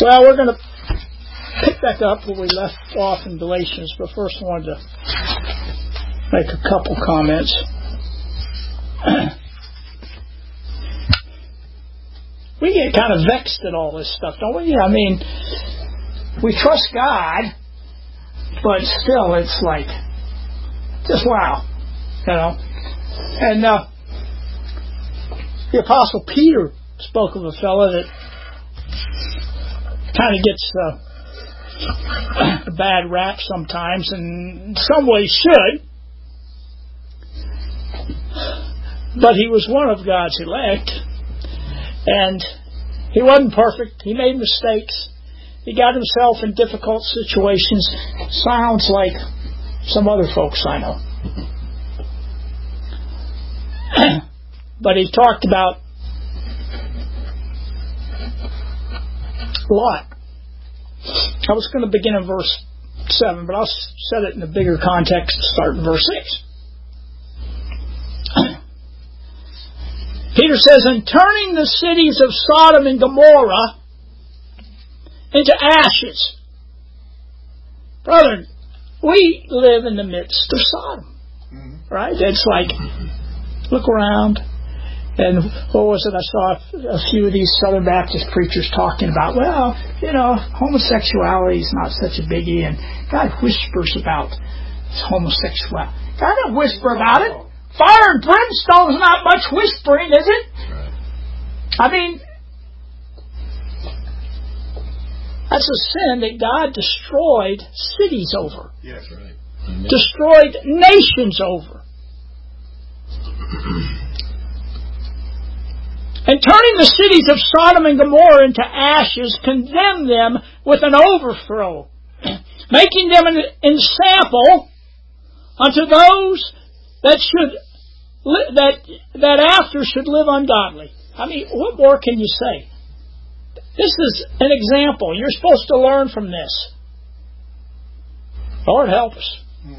Well, we're going to pick back up where we left off in Galatians, but first I wanted to make a couple comments. We get kind of vexed at all this stuff, don't we? I mean, we trust God, but still it's like, just wow, you know. And the Apostle Peter spoke of a fellow that kind of gets a bad rap sometimes, and in some ways should. But he was one of God's elect, and he wasn't perfect. He made mistakes. He got himself in difficult situations. Sounds like some other folks I know. But he talked about Lot. I was going to begin in verse 7, but I'll set it in a bigger context, start in verse 6. Peter says, "And turning the cities of Sodom and Gomorrah into ashes." Brother, we live in the midst of Sodom. Right? It's like, look around. And what was it? I saw a few of these Southern Baptist preachers talking about, well, you know, homosexuality is not such a biggie, and God whispers about homosexuality. God doesn't whisper about it. Fire and brimstone is not much whispering, is it? I mean, that's a sin that God destroyed cities over. Yes, right. Destroyed nations over. And turning the cities of Sodom and Gomorrah into ashes, condemned them with an overthrow, making them an ensample unto those that after should live ungodly. I mean, what more can you say? This is an example. You're supposed to learn from this. Lord help us.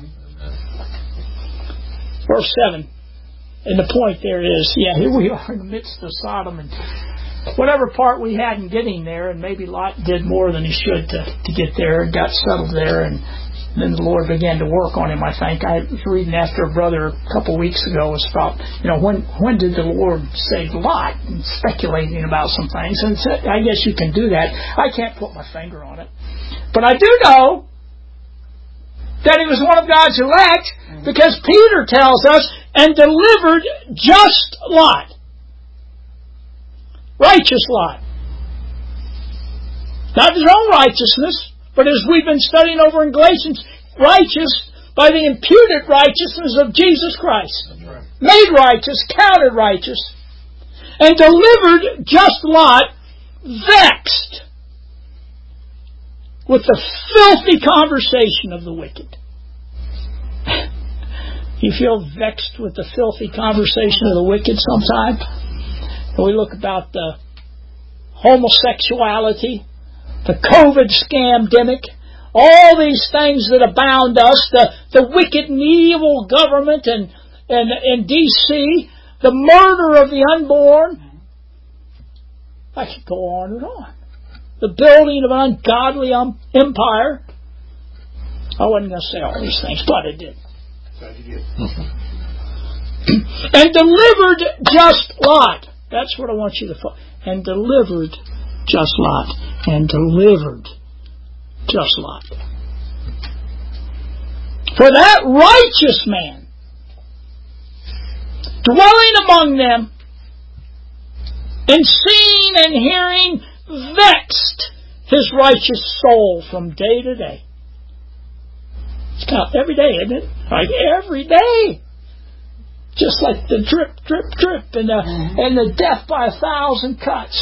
Verse 7. And the point there is, here we are in the midst of Sodom, and whatever part we had in getting there, and maybe Lot did more than he should to get there and got settled there, and then the Lord began to work on him, I think. I was reading after a brother a couple weeks ago was about, when did the Lord save Lot? And speculating about some things. And I guess you can do that. I can't put my finger on it. But I do know that he was one of God's elect, because Peter tells us, and delivered just Lot. Righteous Lot. Not his own righteousness, but as we've been studying over in Galatians, righteous by the imputed righteousness of Jesus Christ. Right. Made righteous, counted righteous. And delivered just Lot, vexed with the filthy conversation of the wicked. You feel vexed with the filthy conversation of the wicked sometimes? And we look about the homosexuality, the COVID scamdemic, all these things that abound us, the wicked and evil government in D.C., the murder of the unborn. I could go on and on. The building of an ungodly empire. I wasn't going to say all these things, but I did. And delivered just Lot. That's what I want you to focus. And delivered just Lot. And delivered just Lot. For that righteous man, dwelling among them, and seeing and hearing, vexed his righteous soul from day to day. It's kind of every day, isn't it? Like every day. Just like the drip, drip, drip, and the death by 1,000 cuts.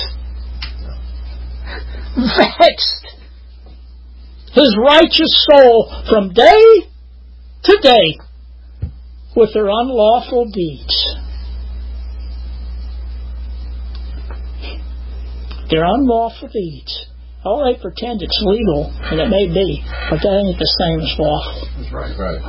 Vexed his righteous soul from day to day with their unlawful deeds. Their unlawful deeds. Oh, they pretend it's legal, and it may be, but that ain't the same as lawful. That's right.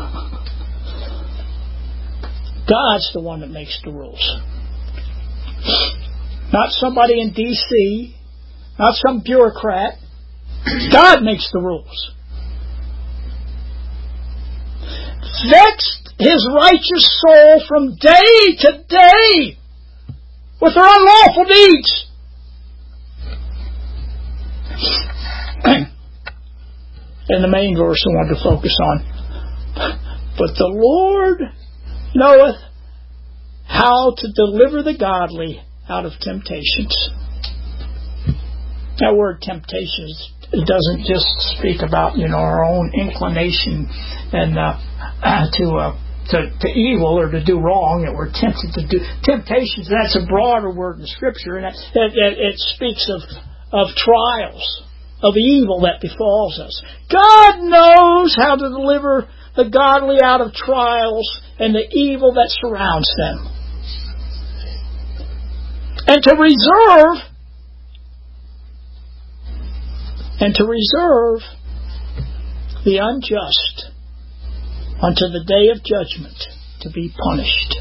God's the one that makes the rules. Not somebody in D.C., not some bureaucrat, God makes the rules. Vexed his righteous soul from day to day with their unlawful deeds. And the main verse I wanted to focus on. But the Lord knoweth how to deliver the godly out of temptations. That word temptations, it doesn't just speak about, our own inclination and to evil or to do wrong, that we're tempted to do. Temptations, that's a broader word in Scripture, and it speaks of trials, of evil that befalls us. God knows how to deliver the godly out of trials and the evil that surrounds them. And to reserve the unjust unto the day of judgment to be punished.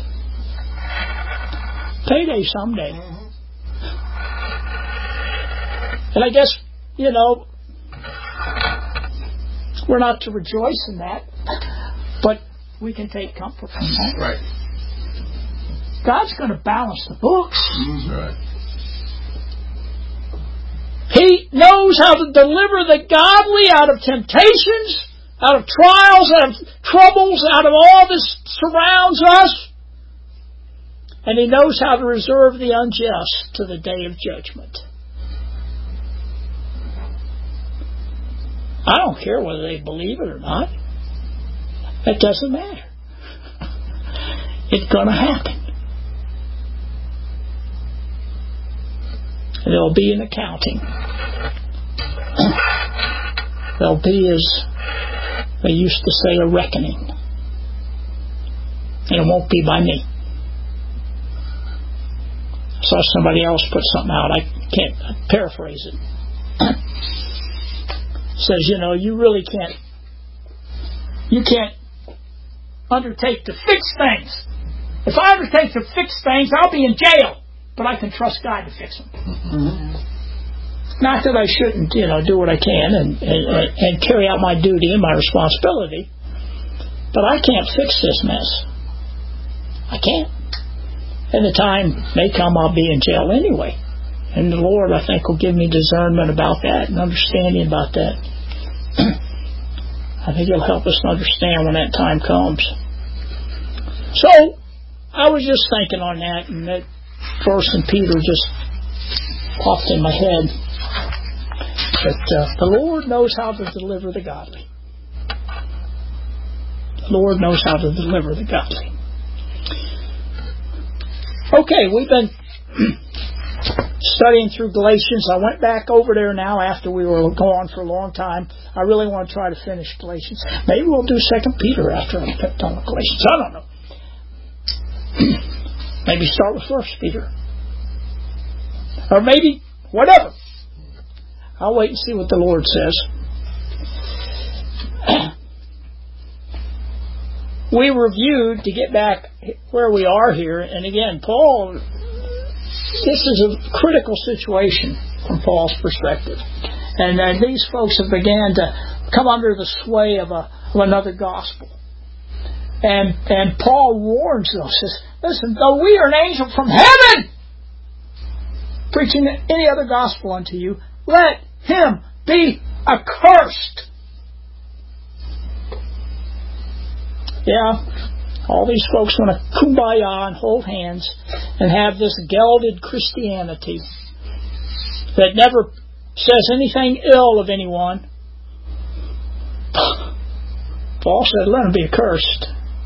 Payday someday. And I guess, we're not to rejoice in that, but we can take comfort from that. Right. God's going to balance the books. Right. He knows how to deliver the godly out of temptations, out of trials, out of troubles, out of all this surrounds us. And He knows how to reserve the unjust to the day of judgment. I don't care whether they believe it or not. It doesn't matter. It's going to happen. There'll be an accounting. There'll be, as they used to say, a reckoning. And it won't be by me. I saw somebody else put something out. I can't paraphrase it. Says, you really can't. You can't undertake to fix things. If I undertake to fix things, I'll be in jail. But I can trust God to fix them. Mm-hmm. Not that I shouldn't, do what I can and carry out my duty and my responsibility. But I can't fix this mess. I can't. And the time may come I'll be in jail anyway. And the Lord, I think, will give me discernment about that and understanding about that. I think He'll help us to understand when that time comes. So, I was just thinking on that, and that verse in Peter just popped in my head. But the Lord knows how to deliver the godly. The Lord knows how to deliver the godly. Okay, we've been studying through Galatians. I went back over there now after we were gone for a long time. I really want to try to finish Galatians. Maybe we'll do 2 Peter after I'm done with Galatians. I don't know. Maybe start with 1 Peter. Or maybe whatever. I'll wait and see what the Lord says. We reviewed, to get back where we are here, and again, Paul, this is a critical situation from Paul's perspective. And these folks have began to come under the sway of another gospel. And Paul warns us, says, listen, though we are an angel from heaven preaching any other gospel unto you, let him be accursed. Yeah, all these folks want to kumbaya and hold hands and have this gelded Christianity that never says anything ill of anyone. Paul said, let him be accursed.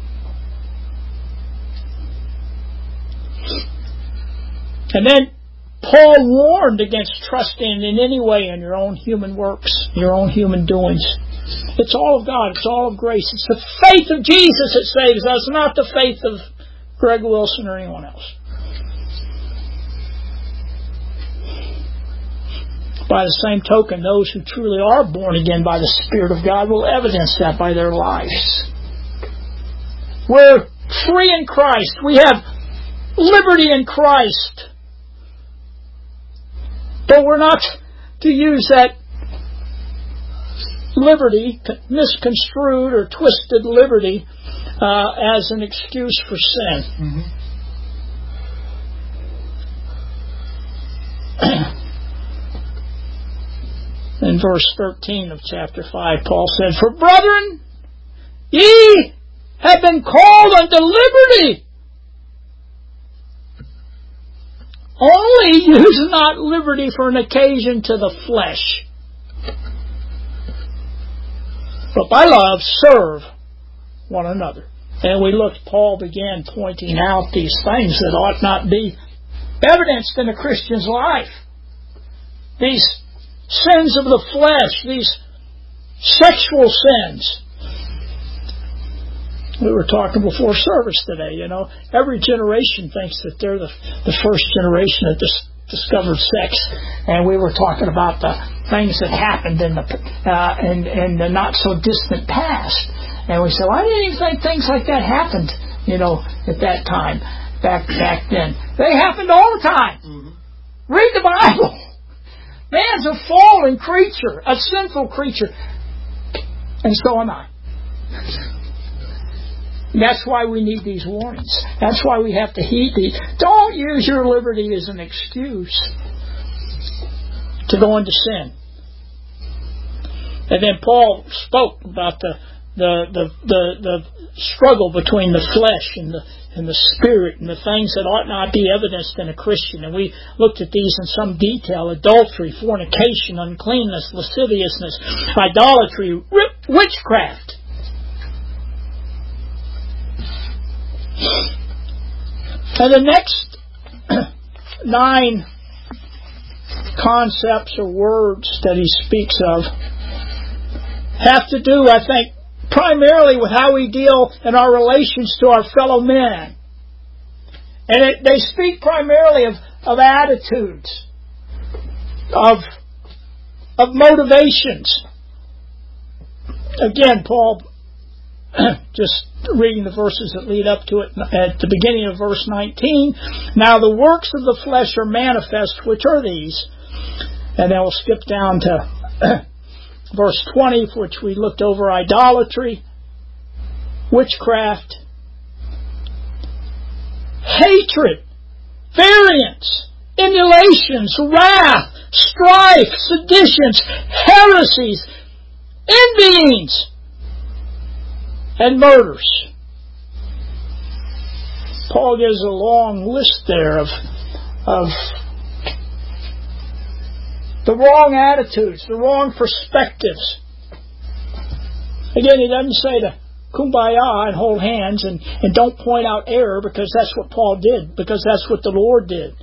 And then Paul warned against trusting in any way in your own human works, your own human doings. It's all of God. It's all of grace. It's the faith of Jesus that saves us, not the faith of Greg Wilson or anyone else. By the same token, those who truly are born again by the Spirit of God will evidence that by their lives. We're free in Christ. We have liberty in Christ. But we're not to use that liberty, misconstrued or twisted liberty, as an excuse for sin. Mm-hmm. In verse 13 of chapter 5, Paul said, "For brethren, ye have been called unto liberty. Only use not liberty for an occasion to the flesh, but by love serve one another." And we looked, Paul began pointing out these things that ought not be evidenced in a Christian's life. These sins of the flesh, these sexual sins. We were talking before service today, every generation thinks that they're the first generation that discovered sex, and we were talking about the things that happened in the not so distant past, and we said, "Well, I didn't even think things like that happened, at that time, back then." They happened all the time. Mm-hmm. Read the Bible. Man's a fallen creature, a sinful creature, and so am I. That's why we need these warnings. That's why we have to heed these. Don't use your liberty as an excuse to go into sin. And then Paul spoke about the struggle between the flesh and the spirit and the things that ought not be evidenced in a Christian. And we looked at these in some detail: adultery, fornication, uncleanness, lasciviousness, idolatry, witchcraft. And the next 9 concepts or words that he speaks of have to do, I think, primarily with how we deal in our relations to our fellow men. And they speak primarily of attitudes, of motivations. Again, Paul, just reading the verses that lead up to it at the beginning of verse 19. "Now the works of the flesh are manifest, which are these." And then we'll skip down to verse 20, which we looked over: idolatry, witchcraft, hatred, variance, emulations, wrath, strife, seditions, heresies, envyings, and murders. Paul gives a long list there of the wrong attitudes, the wrong perspectives. Again, he doesn't say to kumbaya and hold hands and don't point out error, because that's what Paul did, because that's what the Lord did.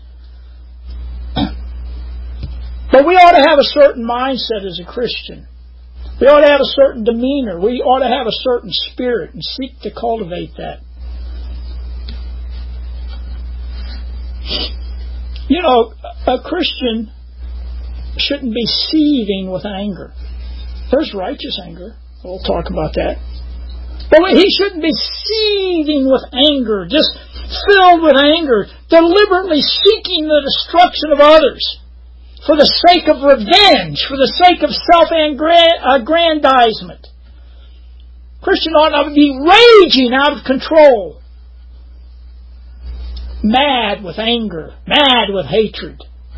But we ought to have a certain mindset as a Christian. We ought to have a certain demeanor. We ought to have a certain spirit and seek to cultivate that. A Christian shouldn't be seething with anger. There's righteous anger. We'll talk about that. But he shouldn't be seething with anger, just filled with anger, deliberately seeking the destruction of others, for the sake of revenge, for the sake of self-aggrandizement. Christian ought not be raging out of control, mad with anger, mad with hatred.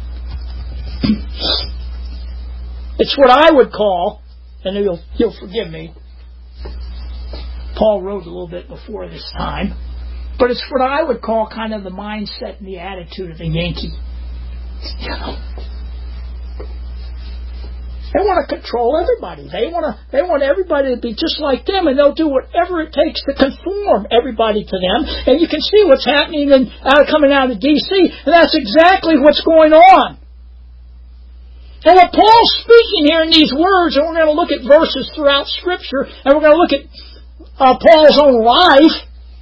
It's what I would call, and you'll forgive me, Paul wrote a little bit before this time, but it's what I would call kind of the mindset and the attitude of the Yankee. They want to control everybody. They want everybody to be just like them, and they'll do whatever it takes to conform everybody to them. And you can see what's happening coming out of D.C., and that's exactly what's going on. And what Paul's speaking here in these words, and we're going to look at verses throughout Scripture, and we're going to look at Paul's own life.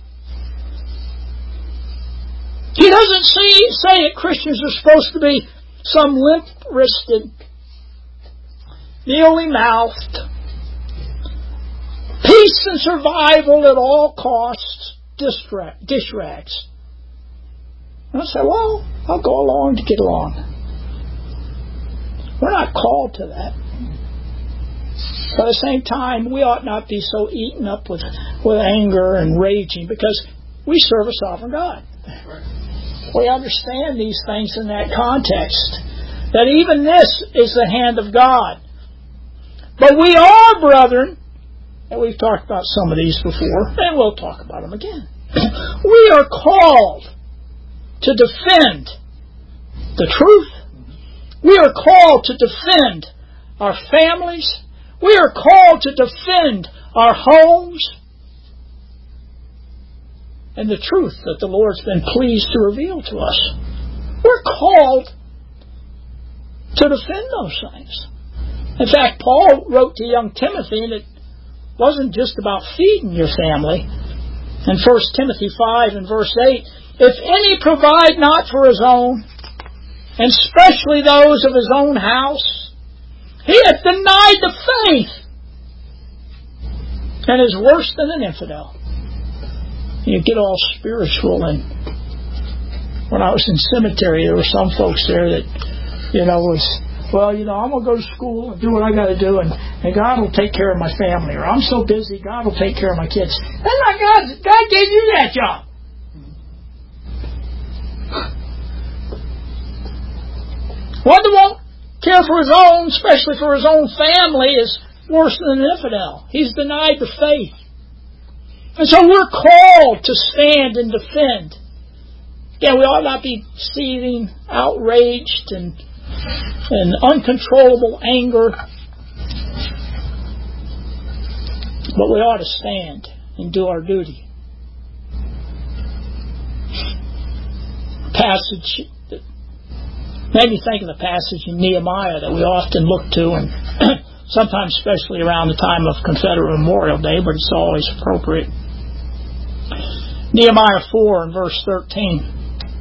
He doesn't say that Christians are supposed to be some limp-wristed, mealy-mouthed, peace and survival at all costs, dish rags. And I say, well, I'll go along to get along. We're not called to that. But at the same time, we ought not be so eaten up with anger and raging, because we serve a sovereign God. We understand these things in that context, that even this is the hand of God. But we are, brethren, and we've talked about some of these before, and we'll talk about them again. We are called to defend the truth. We are called to defend our families. We are called to defend our homes and the truth that the Lord's been pleased to reveal to us. We're called to defend those things. In fact, Paul wrote to young Timothy, and it wasn't just about feeding your family. In 1 Timothy 5 and verse 8, if any provide not for his own, and especially those of his own house, he hath denied the faith, and is worse than an infidel. You get all spiritual, and when I was in seminary, there were some folks there that, was, I'm going to go to school and do what I got to do, and God will take care of my family, or I'm so busy, God will take care of my kids. That's not God. God gave you that job. One that won't care for his own, especially for his own family, is worse than an infidel. He's denied the faith. And so we're called to stand and defend. Yeah, we ought not be seething, outraged, and uncontrollable anger. But we ought to stand and do our duty. Passage that made me think of the passage in Nehemiah that we often look to, and sometimes especially around the time of Confederate Memorial Day, but it's always appropriate. Nehemiah 4 and verse 13.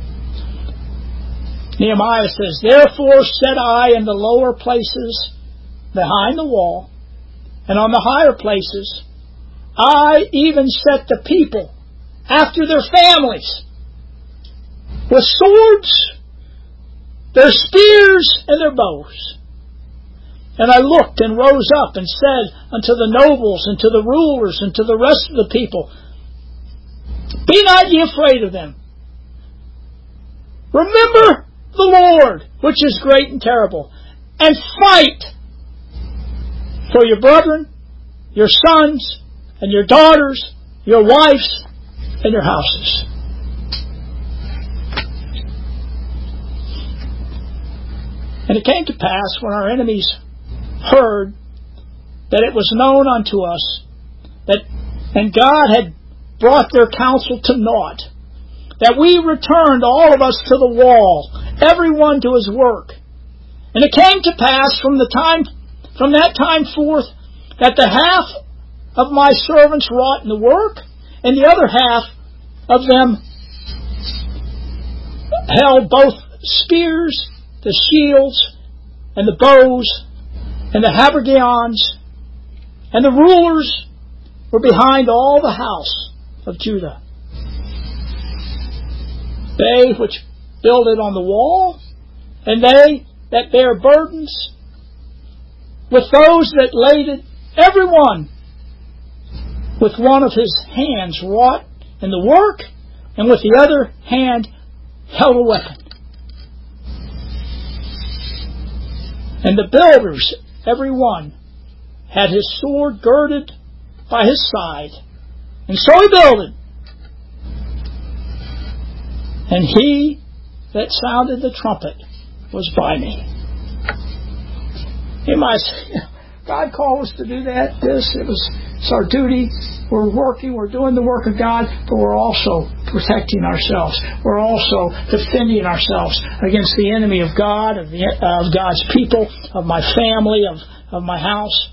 Nehemiah says, therefore said I in the lower places behind the wall, and on the higher places, I even set the people after their families, with swords, their spears, and their bows. And I looked and rose up and said unto the nobles and to the rulers and to the rest of the people, be not ye afraid of them. Remember the Lord, which is great and terrible, and fight for your brethren, your sons, and your daughters, your wives, and your houses. And it came to pass, when our enemies heard that it was known unto us, and God had brought their counsel to naught, that we returned all of us to the wall, every one to his work. And it came to pass from that time forth, that the half of my servants wrought in the work, and the other half of them held both spears, the shields, and the bows, and the habergeons, and the rulers were behind all the house of Judah. They which builded on the wall, and they that bear burdens, with those that laid it, every one with one of his hands wrought in the work, and with the other hand held a weapon. And the builders, every one, had his sword girded by his side, and so he builded. And he that sounded the trumpet was by me. You might say, God called us to do that. It's our duty. We're working, we're doing the work of God, but we're also protecting ourselves. We're also defending ourselves against the enemy of God, of God's people, of my family, of my house.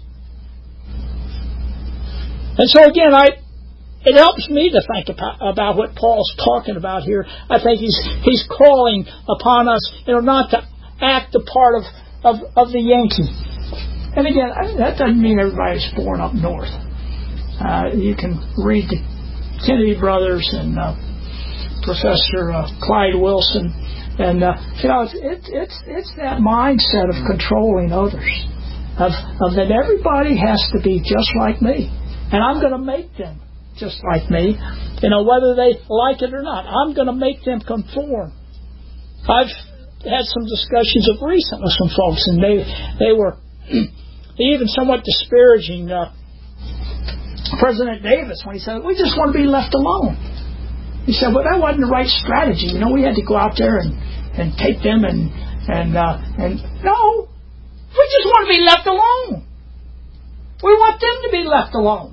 And so again, it helps me to think about what Paul's talking about here. I think he's calling upon us, not to act the part of the Yankee. And again, that doesn't mean everybody's born up north. You can read the Kennedy brothers and Professor Clyde Wilson, and it's that mindset of controlling others. of that everybody has to be just like me. And I'm going to make them just like me. Whether they like it or not, I'm going to make them conform. I've had some discussions of recent with some folks, and they were even somewhat disparaging President Davis when he said, we just want to be left alone. He said, well, that wasn't the right strategy. We had to go out there and take them and no, we just want to be left alone. We want them to be left alone.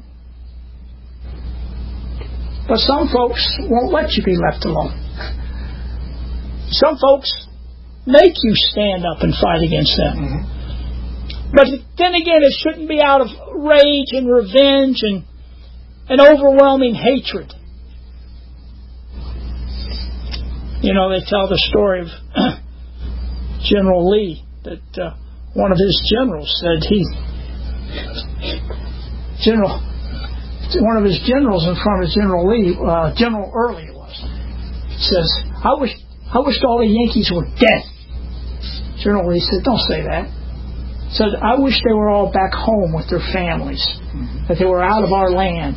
But some folks won't let you be left alone. Some folks make you stand up and fight against them. Mm-hmm. But then again, it shouldn't be out of rage and revenge and overwhelming hatred. They tell the story of General Lee, that one of his generals said one of his generals in front of General Lee, General Early it was, says, I wish all the Yankees were dead. General Lee said, don't say that. Said, I wish they were all back home with their families, that they were out of our land.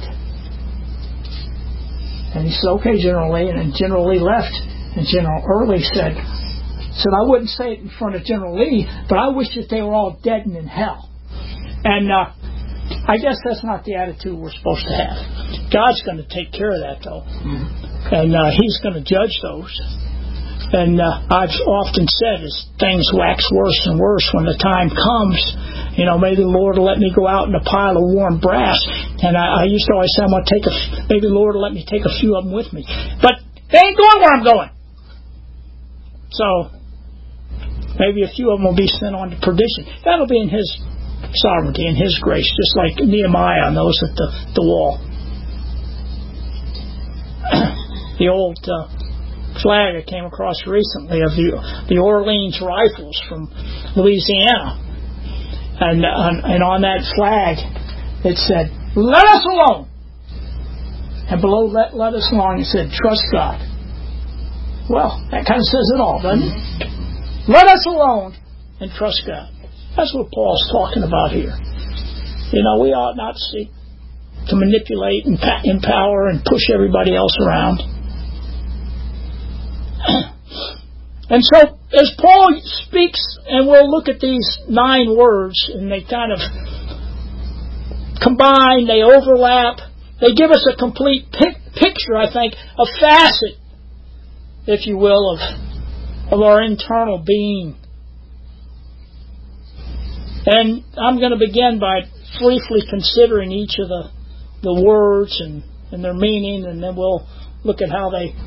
And he said, okay, General Lee. And then General Lee left, and General Early said, I wouldn't say it in front of General Lee, but I wish that they were all dead and in hell. And I guess that's not the attitude we're supposed to have. God's going to take care of that, though. Mm-hmm. And He's going to judge those. And I've often said, as things wax worse and worse, when the time comes, maybe the Lord will let me go out in a pile of warm brass. And I used to always say, maybe the Lord will let me take a few of them with me. But they ain't going where I'm going. So maybe a few of them will be sent on to perdition. That'll be in His sovereignty and His grace, just like Nehemiah and those at the wall. The old flag I came across recently of the Orleans Rifles from Louisiana, and on that flag it said, "Let us alone," and below let us alone it said, "Trust God." Well, that kind of says it all, doesn't it? Let us alone and trust God. That's what Paul's talking about here. We ought not seek to manipulate and empower and push everybody else around. And so, as Paul speaks, and we'll look at these 9 words, and they kind of combine, they overlap, they give us a complete picture, I think, a facet, if you will, of our internal being. And I'm going to begin by briefly considering each of the words and their meaning, and then we'll look at how they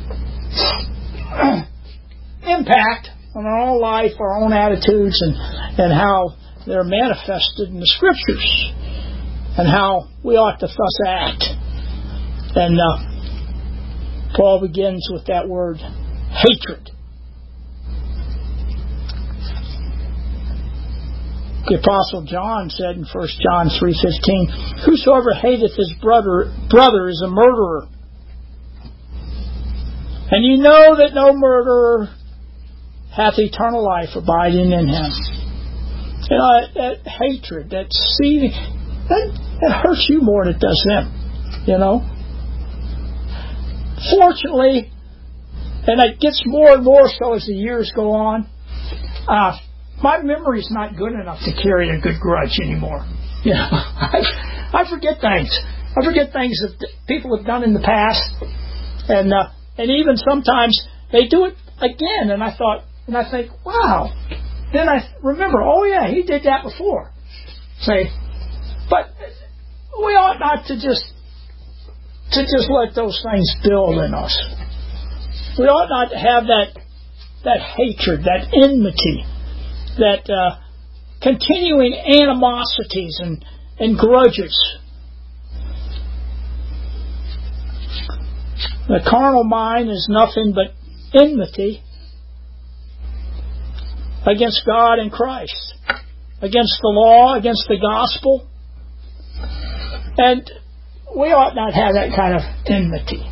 impact on our own life, our own attitudes, and how they're manifested in the Scriptures, and how we ought to thus act. And Paul begins with that word, hatred. The Apostle John said in 1 John 3:15, "Whosoever hateth his brother is a murderer. And you know that no murderer hath eternal life abiding in him." That hatred, that seething, that hurts you more than it does them. Fortunately, and it gets more and more so as the years go on, my memory's not good enough to carry a good grudge anymore. I forget things. I forget things that people have done in the past, and even sometimes they do it again. And I think, wow. Then I remember, oh yeah, he did that before. But we ought not to just let those things build in us. We ought not to have that hatred, that enmity, that continuing animosities and grudges. The carnal mind is nothing but enmity against God and Christ, against the law, against the gospel. And we ought not have that kind of enmity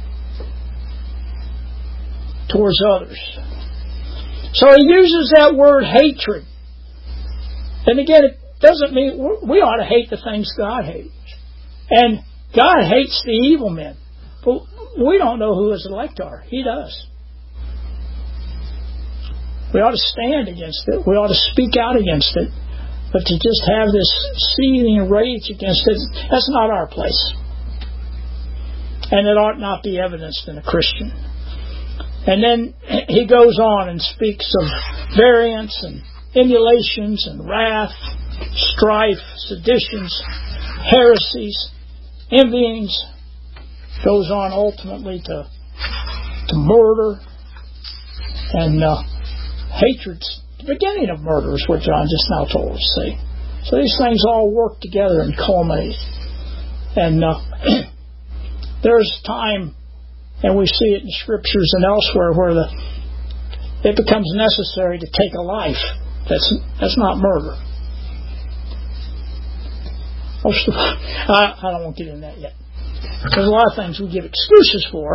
towards others. So he uses that word hatred. And again, doesn't mean we ought to hate the things God hates. And God hates the evil men. But we don't know who His elect are. He does. We ought to stand against it. We ought to speak out against it. But to just have this seething rage against it, that's not our place. And it ought not be evidenced in a Christian. And then he goes on and speaks of variance and emulations and wrath, strife, seditions, heresies, envyings. Goes on ultimately to murder and hatred's the beginning of murder is what John just now told us. See, so these things all work together and culminate. And there's time, and we see it in Scriptures and elsewhere, where it becomes necessary to take a life. That's not murder. I don't want to get into that yet. There's a lot of things we give excuses for.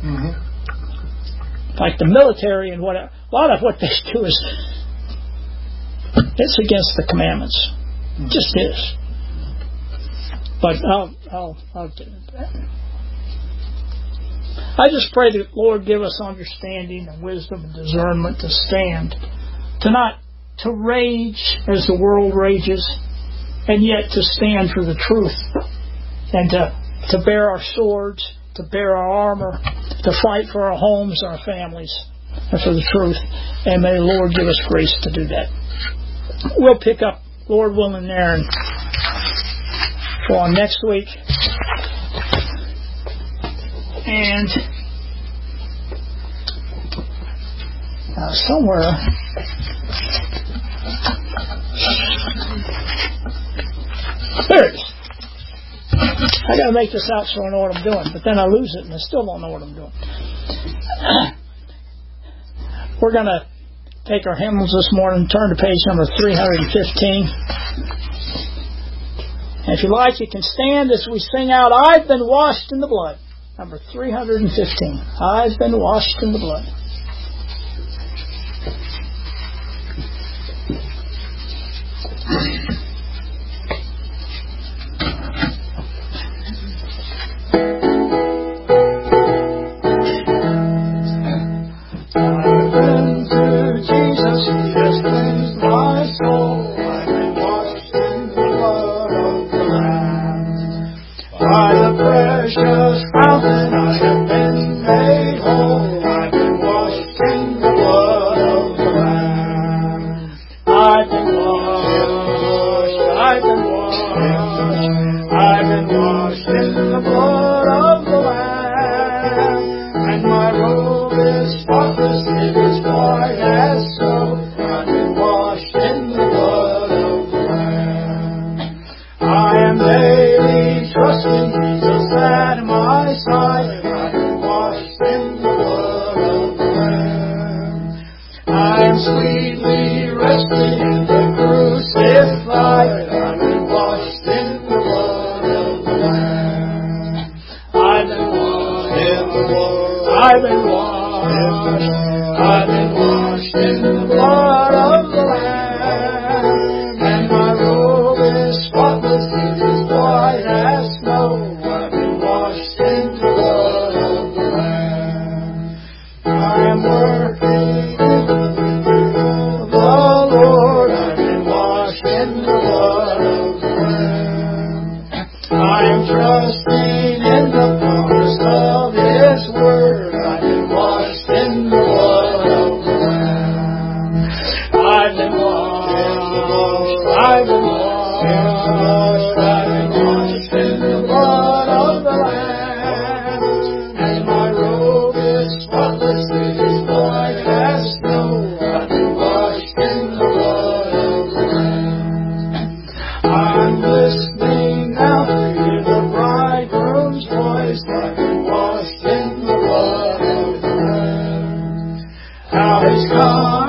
Like the military and what a lot of what they do is it's against the commandments. It just is. But I'll get into that. I just pray that Lord give us understanding and wisdom and discernment to stand, to rage as the world rages, and yet to stand for the truth, and to bear our swords, to bear our armor, to fight for our homes, our families, and for the truth. And may the Lord give us grace to do that. We'll pick up, Lord willing, there and go on next week. And somewhere there it is. I got to make this out so I know what I'm doing, but then I lose it and I still don't know what I'm doing. We're going to take our hymnals this morning, turn to page number 315. And if you like, you can stand as we sing out, I've been washed in the blood. Number 315. I've been washed in the blood.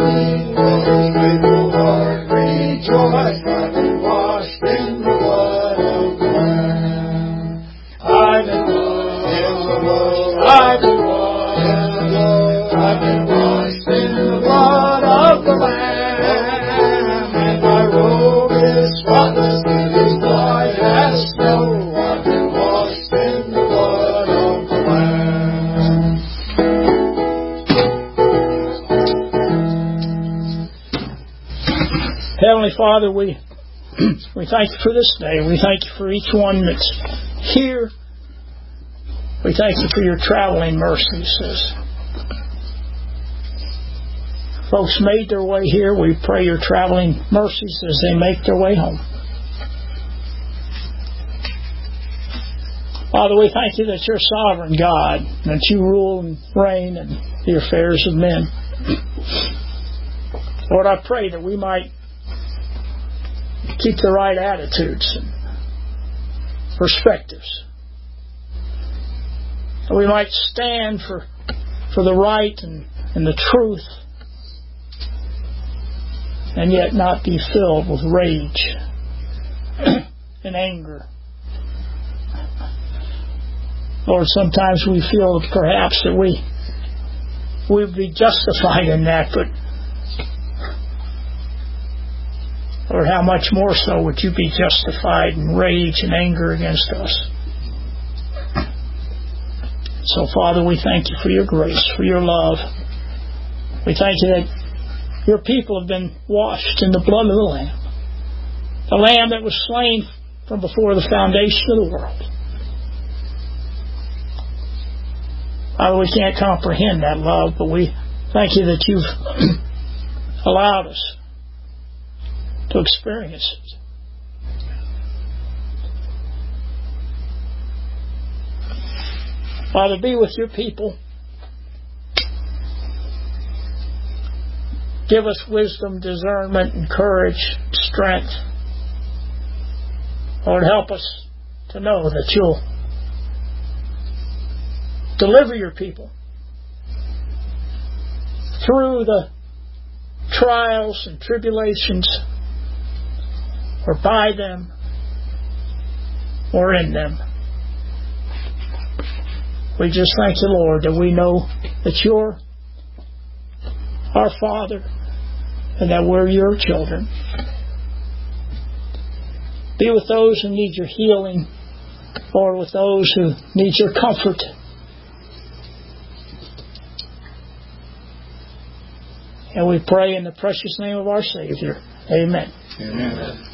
Washed in the blood. Heavenly Father, we thank you for this day. We thank you for each one that's here. We thank you for your traveling mercies. As folks made their way here, we pray your traveling mercies as they make their way home. Father, we thank you that you're sovereign God, that you rule and reign in the affairs of men. Lord, I pray that we might keep the right attitudes and perspectives. That we might stand for the right and the truth, and yet not be filled with rage and anger. Lord, sometimes we feel perhaps that we would be justified in that, but Lord, how much more so would you be justified in rage and anger against us? So, Father, we thank you for your grace, for your love. We thank you that your people have been washed in the blood of the Lamb that was slain from before the foundation of the world. Father, we can't comprehend that love, but we thank you that you've allowed us to experience it. Father, be with your people. Give us wisdom, discernment, and courage, strength. Lord, help us to know that you'll deliver your people through the trials and tribulations, or by them, or in them. We just thank you, Lord, that we know that you're our Father and that we're your children. Be with those who need your healing, or with those who need your comfort. And we pray in the precious name of our Savior. Amen. Amen.